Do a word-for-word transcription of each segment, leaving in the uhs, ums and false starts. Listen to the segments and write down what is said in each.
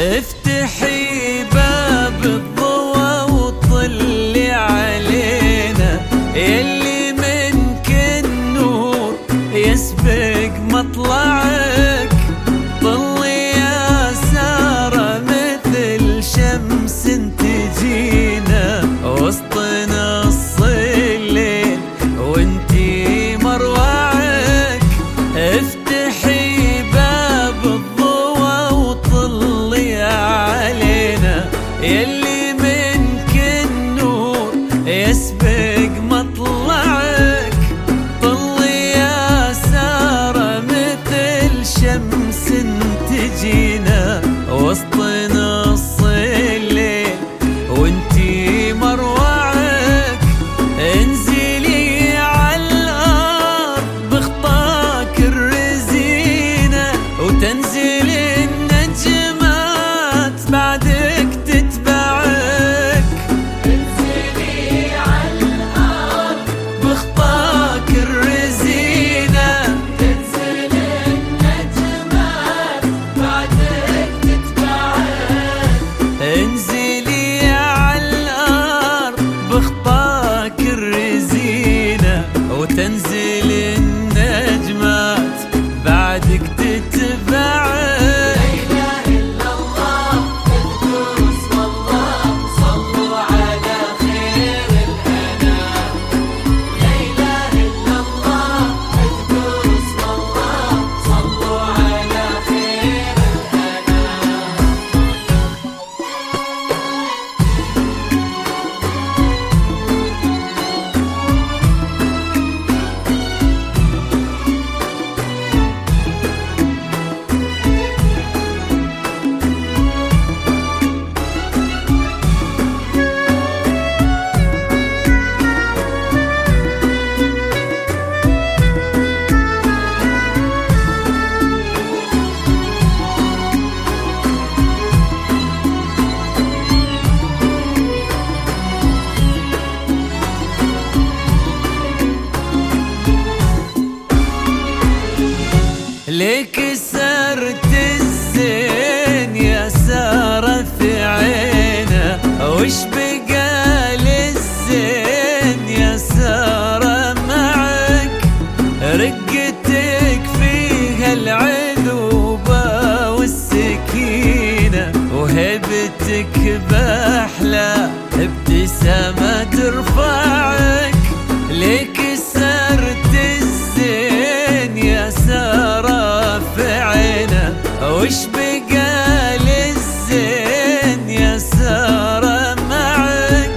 افتحي باب الضوى وطلي علينا، يلي منك النور يسبق مطلعك. طلي يا سارة مثل شمس تجينا وسط نص الليل وانتي مروعك. افتحي باب الضوى وطلي علينا، يلي منك النور يسبق مطلعك. طلي يا سارة مثل شمس تجينا وسط نص الليل وانتي مروعك. انزلي عالارض بخطاك الرزينة وتنزل النجمات بعدك تتبعك. انزلي عالارض بخطاك الرزينة تنزل النجمات بعدك تتبعك. انزلي عالارض بخطاك الرزينة وتنزل النجمات بعدك تتبعك. ليك سرت الزين يا سارة في عينه، وش بقى للزين يا سارة معك؟ رقتك فيها العذوبة والسكينة وهبتك بأحلى ابتسامة ترفعك. ليك سرت الزين يا سارة في عينه، وش بقى للزين يا سارة معك؟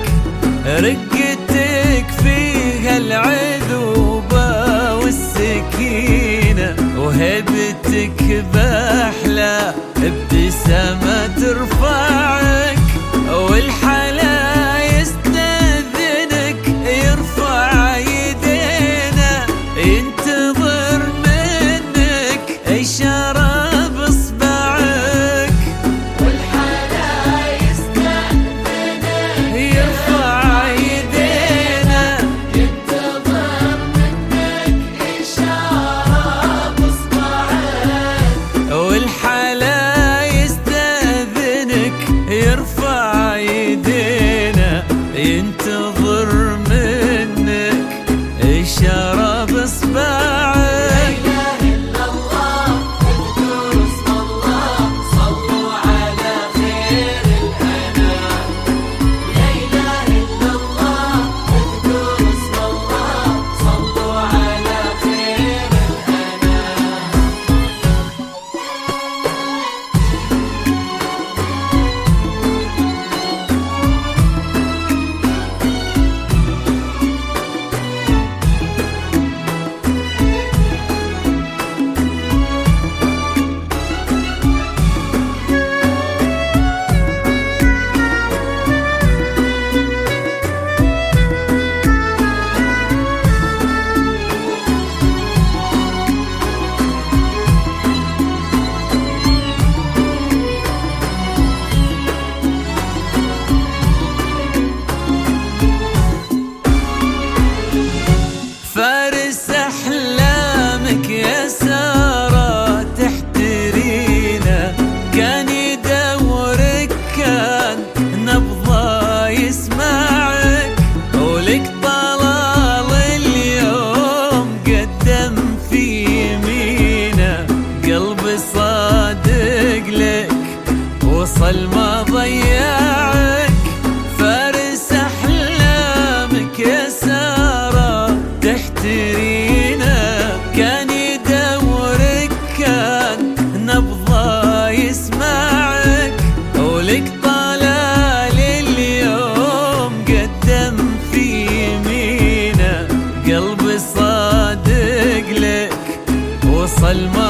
رقتك فيها العذوبة والسكينة وهبتك بأحلى ابتسامة ترفعك. والحلا يستأذنك يرفع يدينا ينتظر منك إشارة بإصبعك. والحلا يستأذنك يرفع يدينا ينتظر منك إشارة بإصبعك. والحلا يستأذنك نبضه يسمعك، ولك طلال اليوم قدم في يمينه، قلبي صادق لك وصل ما ضيعك، فارس أحلامك يا سارة تحترينا، كان يدورك كان نبضه يسمعك، ولك طلال اليوم قدم في يمينه، قلبي صادق لك وصل ما